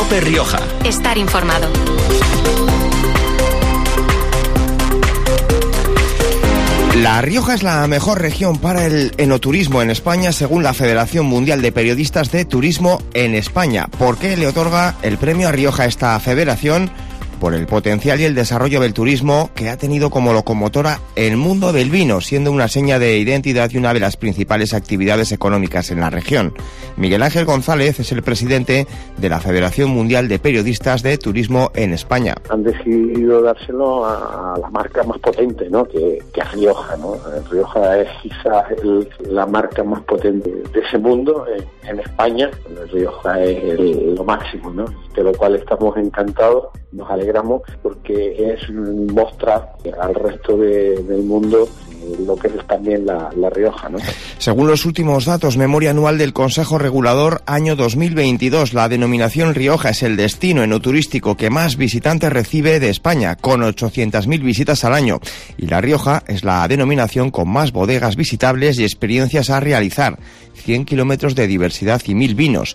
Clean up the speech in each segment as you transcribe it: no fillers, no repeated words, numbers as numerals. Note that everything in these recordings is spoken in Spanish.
COPE Rioja. Estar informado. La Rioja es la mejor región para el enoturismo en España, según la Federación Mundial de Periodistas de Turismo en España. ¿Por qué le otorga el premio a Rioja a esta federación? Por el potencial y el desarrollo del turismo que ha tenido como locomotora el mundo del vino, siendo una seña de identidad y una de las principales actividades económicas en la región. Miguel Ángel González es el presidente de la Federación Mundial de Periodistas de Turismo en España. Han decidido dárselo a la marca más potente, ¿no? que es Rioja, ¿no? Rioja es quizás la marca más potente de ese mundo en España. Rioja es lo máximo, ¿no? De lo cual estamos encantados. Nos alegramos porque es mostrar al resto del mundo lo que es también la Rioja, ¿no? Según los últimos datos, memoria anual del Consejo Regulador año 2022, la denominación Rioja es el destino enoturístico que más visitantes recibe de España, con 800.000 visitas al año. Y La Rioja es la denominación con más bodegas visitables y experiencias a realizar. 100 kilómetros de diversidad y 1.000 vinos,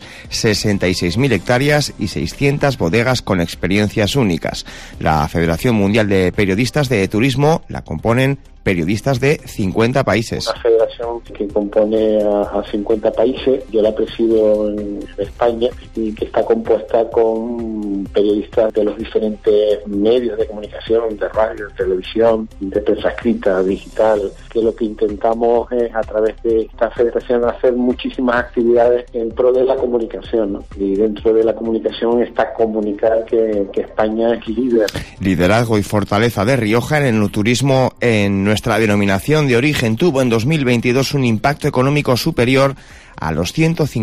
66.000 hectáreas y 600 bodegas con experiencias únicas. La Federación Mundial de Periodistas de Turismo la componen periodistas de 50 países. Una federación que compone a 50 países, yo la presido en España y que está compuesta con periodistas de los diferentes medios de comunicación, de radio, de televisión, de prensa escrita, digital, que lo que intentamos es a través de esta federación hacer muchísimas actividades en pro de la comunicación, ¿no? Y dentro de la comunicación está comunicar que España es líder. Liderazgo y fortaleza de Rioja en el turismo en nuestra denominación de origen tuvo en 2022 un impacto económico superior a los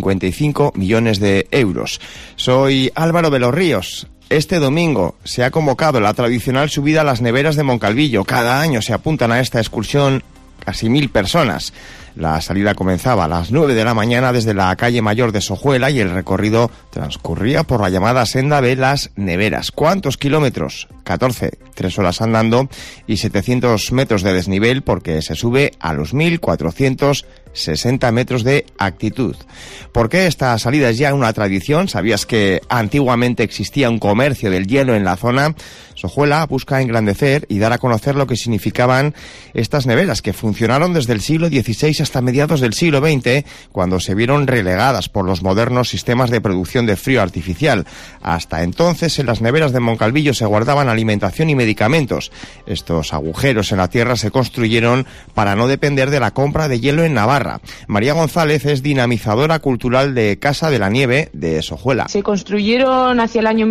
155 millones de euros. Soy Álvaro de los Ríos. Este domingo se ha convocado la tradicional subida a las neveras de Moncalvillo. Cada año se apuntan a esta excursión casi 1.000 personas. La salida comenzaba a las 9 de la mañana desde la calle Mayor de Sojuela y el recorrido transcurría por la llamada senda de las neveras. ¿Cuántos kilómetros? 14, 3 horas andando y 700 metros de desnivel porque se sube a los 1.460 metros de altitud. ¿Por qué esta salida es ya una tradición? ¿Sabías que antiguamente existía un comercio del hielo en la zona? Sojuela busca engrandecer y dar a conocer lo que significaban estas neveras que funcionaron desde el siglo XVI hasta mediados del siglo XX, cuando se vieron relegadas por los modernos sistemas de producción de frío artificial. Hasta entonces, en las neveras de Moncalvillo se guardaban alimentación y medicamentos. Estos agujeros en la tierra se construyeron para no depender de la compra de hielo en Navarra. María González es dinamizadora cultural de Casa de la Nieve de Sojuela. Se construyeron hacia el año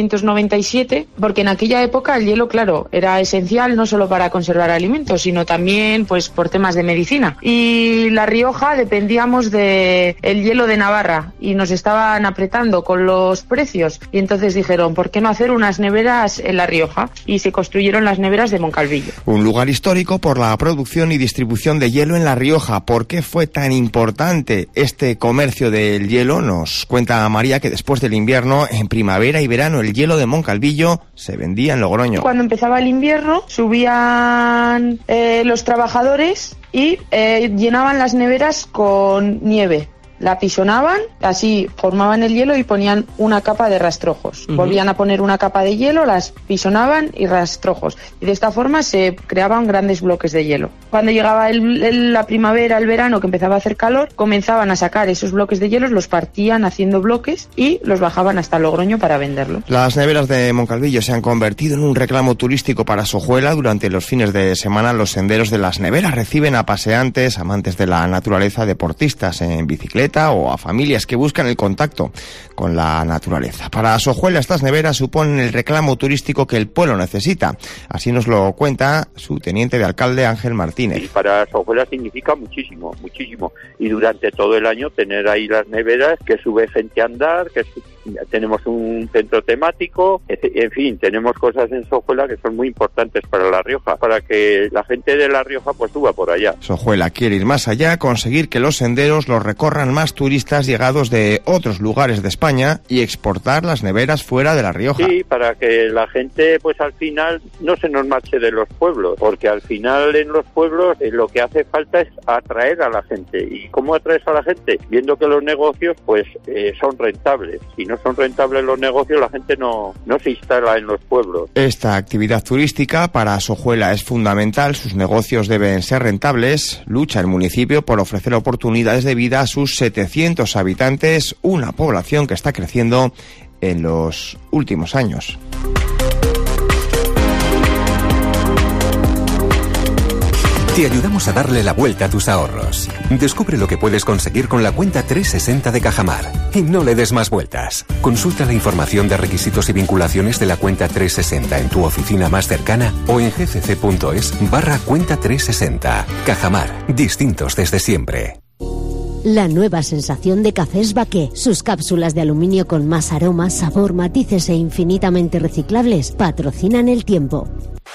1597 porque en aquella época el hielo, claro, era esencial no solo para conservar alimentos, sino también pues por temas de medicina. Y La Rioja dependíamos de el hielo de Navarra y nos estaban apretando con los precios y entonces dijeron, ¿por qué no hacer unas neveras en La Rioja? Y se construyeron las neveras de Moncalvillo. Un lugar histórico por la producción y distribución de hielo en La Rioja. ¿Por qué fue tan importante este comercio del hielo? Nos cuenta María que después del invierno, en primavera y verano, el hielo de Moncalvillo se vendía en Logroño. Cuando empezaba el invierno, subían los trabajadores y llenaban las neveras con nieve. La pisonaban, así formaban el hielo y ponían una capa de rastrojos. Volvían a poner una capa de hielo, las pisonaban y rastrojos. Y de esta forma se creaban grandes bloques de hielo. Cuando llegaba la primavera, el verano, que empezaba a hacer calor, comenzaban a sacar esos bloques de hielo, los partían haciendo bloques y los bajaban hasta Logroño para venderlos. Las neveras de Moncalvillo se han convertido en un reclamo turístico para Sojuela. Durante los fines de semana, los senderos de las neveras reciben a paseantes, amantes de la naturaleza, deportistas en bicicleta o a familias que buscan el contacto con la naturaleza. Para Sojuela, estas neveras suponen el reclamo turístico que el pueblo necesita. Así nos lo cuenta su teniente de alcalde, Ángel Martínez. Y para Sojuela significa muchísimo, muchísimo. Y durante todo el año tener ahí las neveras, que sube gente a andar, que tenemos un centro temático, en fin, tenemos cosas en Sojuela que son muy importantes para La Rioja, para que la gente de La Rioja pues suba por allá. Sojuela quiere ir más allá, conseguir que los senderos los recorran más turistas llegados de otros lugares de España y exportar las neveras fuera de La Rioja. Sí, para que la gente pues al final no se nos marche de los pueblos, porque al final en los pueblos lo que hace falta es atraer a la gente. ¿Y cómo atraes a la gente? Viendo que los negocios pues son rentables. Si no son rentables los negocios, la gente no se instala en los pueblos. Esta actividad turística para Sojuela es fundamental, sus negocios deben ser rentables. Lucha el municipio por ofrecer oportunidades de vida a sus 700 habitantes, una población que está creciendo en los últimos años. Te ayudamos a darle la vuelta a tus ahorros. Descubre lo que puedes conseguir con la cuenta 360 de Cajamar. Y no le des más vueltas. Consulta la información de requisitos y vinculaciones de la cuenta 360 en tu oficina más cercana o en gcc.es/cuenta 360. Cajamar, distintos desde siempre. La nueva sensación de cafés Baqué. Sus cápsulas de aluminio con más aroma, sabor, matices e infinitamente reciclables patrocinan el tiempo.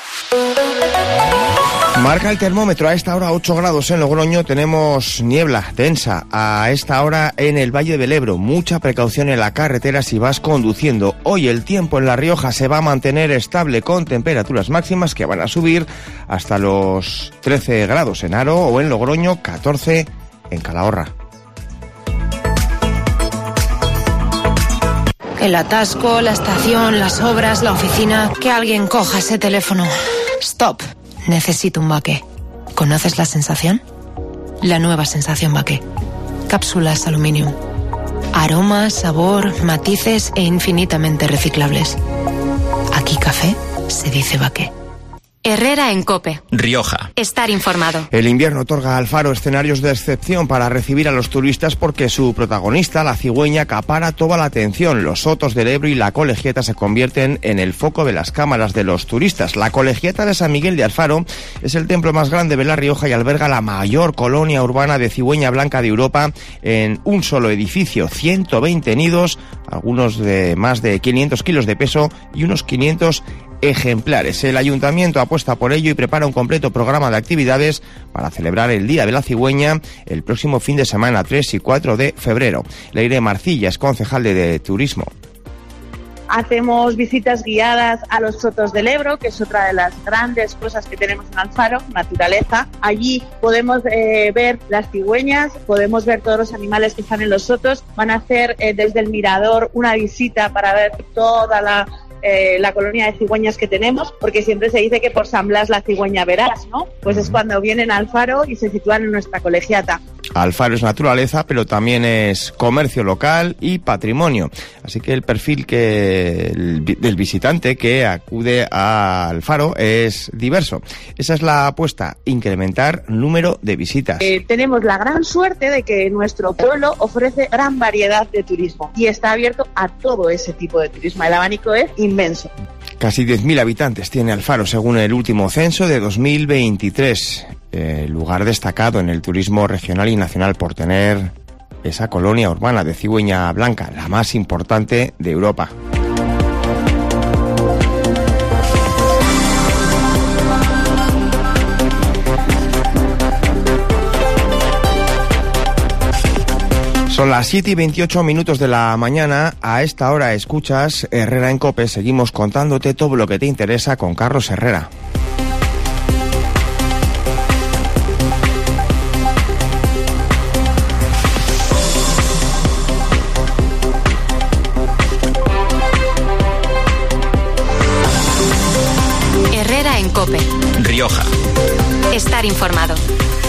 Marca el termómetro a esta hora 8 grados en Logroño. Tenemos niebla densa a esta hora en el Valle del Ebro. Mucha precaución en la carretera si vas conduciendo. Hoy el tiempo en La Rioja se va a mantener estable con temperaturas máximas que van a subir hasta los 13 grados en Haro o en Logroño, 14 en Calahorra. El atasco, la estación, las obras, la oficina. Que alguien coja ese teléfono. Stop. Necesito un Baqué. ¿Conoces la sensación? La nueva sensación Baqué. Cápsulas aluminium. Aroma, sabor, matices e infinitamente reciclables. Aquí café se dice Baqué. Herrera en COPE. Rioja. Estar informado. El invierno otorga al Faro escenarios de excepción para recibir a los turistas porque su protagonista, la cigüeña, acapara toda la atención. Los sotos del Ebro y la Colegiata se convierten en el foco de las cámaras de los turistas. La Colegiata de San Miguel de Alfaro es el templo más grande de La Rioja y alberga la mayor colonia urbana de cigüeña blanca de Europa en un solo edificio. 120 nidos, algunos de más de 500 kilos de peso y unos 500 ejemplares. El ayuntamiento apuesta por ello y prepara un completo programa de actividades para celebrar el Día de la Cigüeña el próximo fin de semana 3 y 4 de febrero. Leire Marcilla es concejal de Turismo. Hacemos visitas guiadas a los sotos del Ebro, que es otra de las grandes cosas que tenemos en Alfaro, naturaleza. Allí podemos ver las cigüeñas, podemos ver todos los animales que están en los sotos. Van a hacer desde el mirador una visita para ver toda la colonia de cigüeñas que tenemos, porque siempre se dice que por San Blas la cigüeña verás, ¿no? Pues es cuando vienen a Alfaro y se sitúan en nuestra colegiata. Alfaro es naturaleza, pero también es comercio local y patrimonio. Así que el perfil del visitante que acude a Alfaro es diverso. Esa es la apuesta, incrementar número de visitas. Tenemos la gran suerte de que nuestro pueblo ofrece gran variedad de turismo y está abierto a todo ese tipo de turismo. El abanico es inmenso. Casi 10.000 habitantes tiene Alfaro, según el último censo de 2023. Lugar destacado en el turismo regional y nacional por tener esa colonia urbana de cigüeña blanca, la más importante de Europa. Son las 7:28 de la mañana. A esta hora escuchas Herrera en COPE. Seguimos contándote todo lo que te interesa con Carlos Herrera. Herrera en COPE. Rioja. Estar informado.